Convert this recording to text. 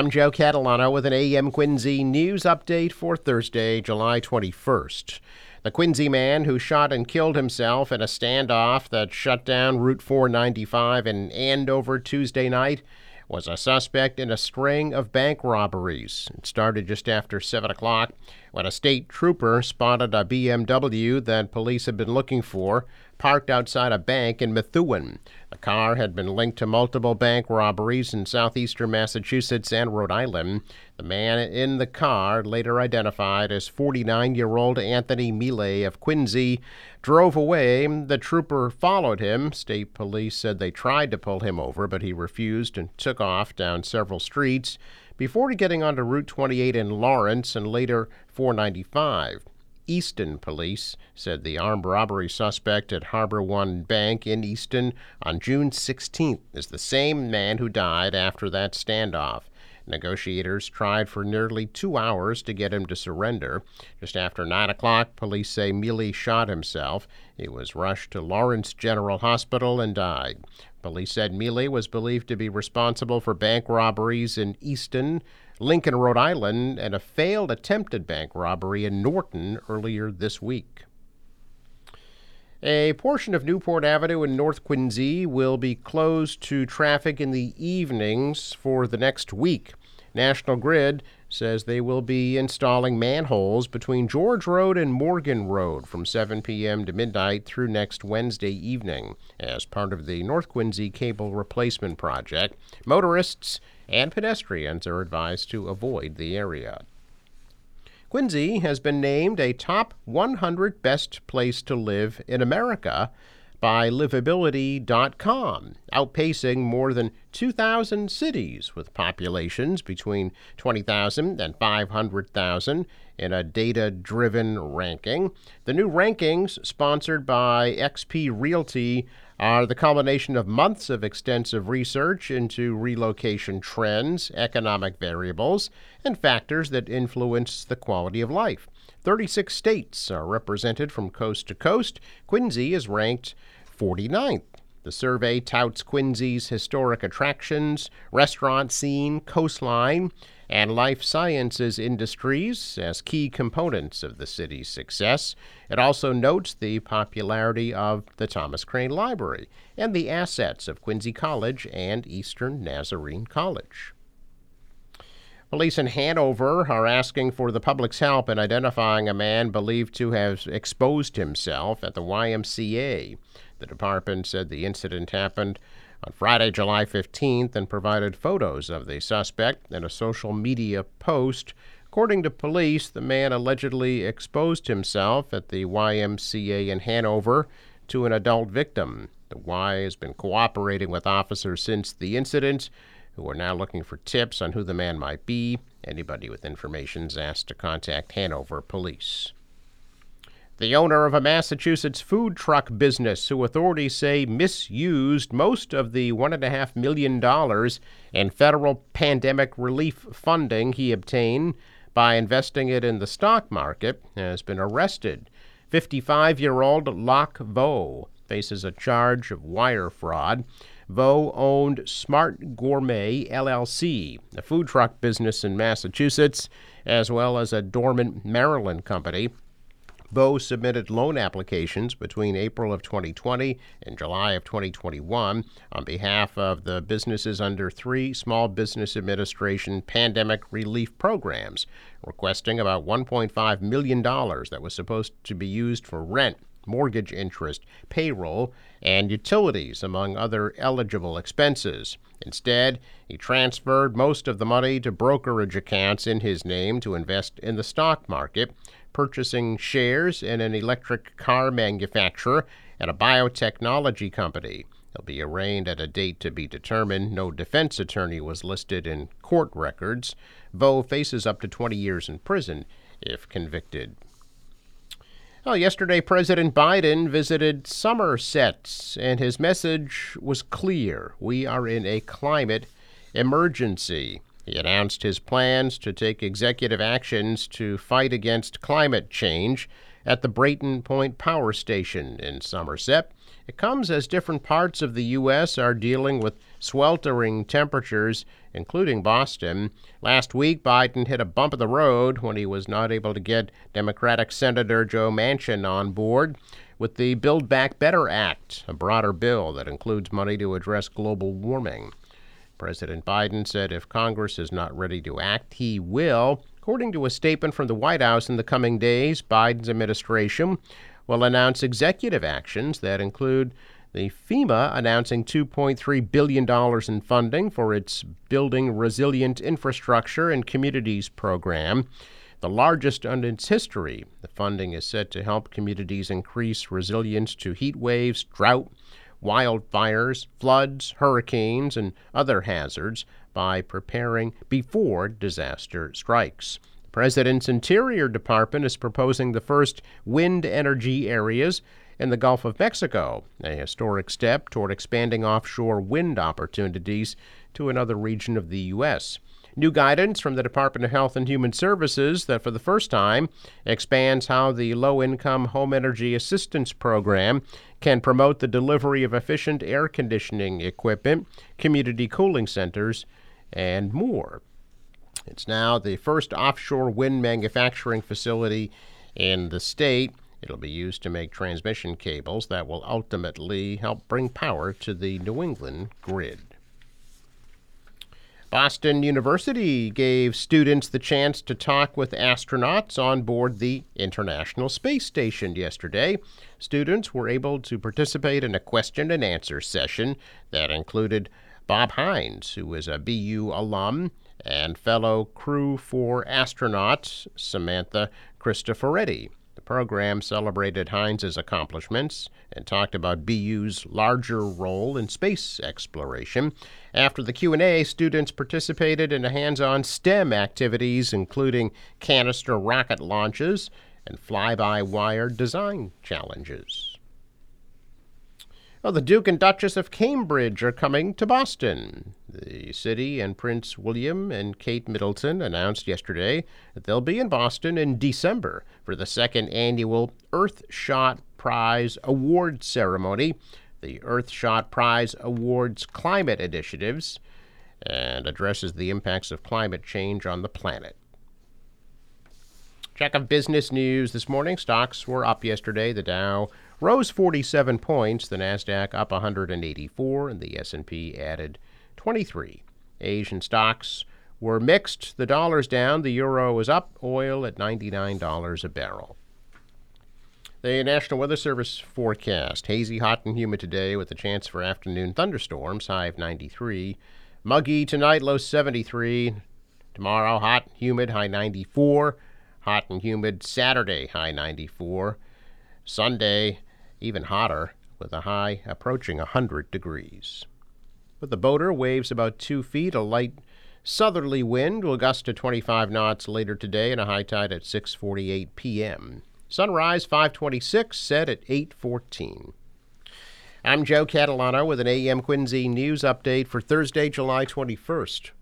I'm Joe Catalano with an AM Quincy news update for Thursday, July 21st. The Quincy man who shot and killed himself in a standoff that shut down Route 495 in Andover Tuesday night was a suspect in a string of bank robberies. It started just after 7 o'clock when a state trooper spotted a BMW that police had been looking for parked outside a bank in Methuen. The car had been linked to multiple bank robberies in southeastern Massachusetts and Rhode Island. The man in the car, later identified as 49-year-old Anthony Millay of Quincy, drove away. The trooper followed him. State police said they tried to pull him over, but he refused and took off down several streets before getting onto Route 28 in Lawrence and later 495. Easton police said the armed robbery suspect at Harbor One Bank in Easton on June 16th is the same man who died after that standoff. Negotiators tried for nearly 2 hours to get him to surrender. Just after 9 o'clock, police say Millay shot himself. He was rushed to Lawrence General Hospital and died. Police said Millay was believed to be responsible for bank robberies in Easton, Lincoln, Rhode Island, and a failed attempted bank robbery in Norton earlier this week. A portion of Newport Avenue in North Quincy will be closed to traffic in the evenings for the next week. National Grid says they will be installing manholes between George Road and Morgan Road from 7 p.m. to midnight through next Wednesday evening as part of the North Quincy Cable Replacement Project. Motorists and pedestrians are advised to avoid the area. Quincy has been named a top 100 best place to live in America by Livability.com, outpacing more than 2,000 cities with populations between 20,000 and 500,000 in a data-driven ranking. The new rankings, sponsored by XP Realty, are the culmination of months of extensive research into relocation trends, economic variables, and factors that influence the quality of life. 36 states are represented from coast to coast. Quincy is ranked 49th. The survey touts Quincy's historic attractions, restaurant scene, coastline, and life sciences industries as key components of the city's success. It also notes the popularity of the Thomas Crane Library and the assets of Quincy College and Eastern Nazarene College. Police in Hanover are asking for the public's help in identifying a man believed to have exposed himself at the YMCA. The department said the incident happened on Friday, July 15th, and provided photos of the suspect in a social media post. According to police, the man allegedly exposed himself at the YMCA in Hanover to an adult victim. The Y has been cooperating with officers since the incident, who are now looking for tips on who the man might be. Anybody with information is asked to contact Hanover Police. The owner of a Massachusetts food truck business, who authorities say misused most of the $1.5 million in federal pandemic relief funding he obtained by investing it in the stock market, has been arrested. 55-year-old Locke Vo faces a charge of wire fraud. Vo owned Smart Gourmet LLC, a food truck business in Massachusetts, as well as a dormant Maryland company. Vo submitted loan applications between April of 2020 and July of 2021 on behalf of the businesses under 3 Small Business Administration pandemic relief programs, requesting about $1.5 million that was supposed to be used for rent, mortgage interest, payroll, and utilities, among other eligible expenses. Instead, he transferred most of the money to brokerage accounts in his name to invest in the stock market, purchasing shares in an electric car manufacturer and a biotechnology company. He'll be arraigned at a date to be determined. No defense attorney was listed in court records. Vo faces up to 20 years in prison if convicted. Well, yesterday, President Biden visited Somerset, and his message was clear. We are in a climate emergency. He announced his plans to take executive actions to fight against climate change, at the Brayton Point Power Station in Somerset. It comes as different parts of the U.S. are dealing with sweltering temperatures, including Boston. Last week, Biden hit a bump in the road when he was not able to get Democratic Senator Joe Manchin on board with the Build Back Better Act, a broader bill that includes money to address global warming. President Biden said if Congress is not ready to act, he will. According to a statement from the White House, in the coming days, Biden's administration will announce executive actions that include the FEMA announcing $2.3 billion in funding for its Building Resilient Infrastructure and Communities program, the largest in its history. The funding is set to help communities increase resilience to heat waves, drought, wildfires, floods, hurricanes, and other hazards by preparing before disaster strikes. The President's Interior Department is proposing the first wind energy areas in the Gulf of Mexico, a historic step toward expanding offshore wind opportunities to another region of the U.S. New guidance from the Department of Health and Human Services that for the first time expands how the Low-Income Home Energy Assistance Program can promote the delivery of efficient air conditioning equipment, community cooling centers, and more. It's now the first offshore wind manufacturing facility in the state. It'll be used to make transmission cables that will ultimately help bring power to the New England grid. Boston University gave students the chance to talk with astronauts on board the International Space Station yesterday. Students were able to participate in a question and answer session that included Bob Hines, who is a BU alum, and fellow Crew 4 astronaut Samantha Cristoforetti. The program celebrated Hines' accomplishments and talked about BU's larger role in space exploration. After the Q&A, students participated in hands-on STEM activities, including canister rocket launches and fly-by-wire design challenges. Well, the Duke and Duchess of Cambridge are coming to Boston. The city and Prince William and Kate Middleton announced yesterday that they'll be in Boston in December for the second annual Earthshot Prize Award ceremony. The Earthshot Prize awards climate initiatives and addresses the impacts of climate change on the planet. Check of business news this morning. Stocks were up yesterday. The Dow rose 47 points, the Nasdaq up 184, and the S&P added 23. Asian stocks were mixed. The dollar's down, the euro is up, oil at $99 a barrel. The National Weather Service forecast: hazy, hot, and humid today with a chance for afternoon thunderstorms, high of 93. Muggy tonight, low 73. Tomorrow, hot, humid, high 94. Hot and humid Saturday, high 94. Sunday, even hotter, with a high approaching 100 degrees. With the boater, waves about 2 feet, a light southerly wind will gust to 25 knots later today, and a high tide at 6:48 p.m. Sunrise 5:26, set at 8:14. I'm Joe Catalano with an AM Quincy news update for Thursday, July 21st.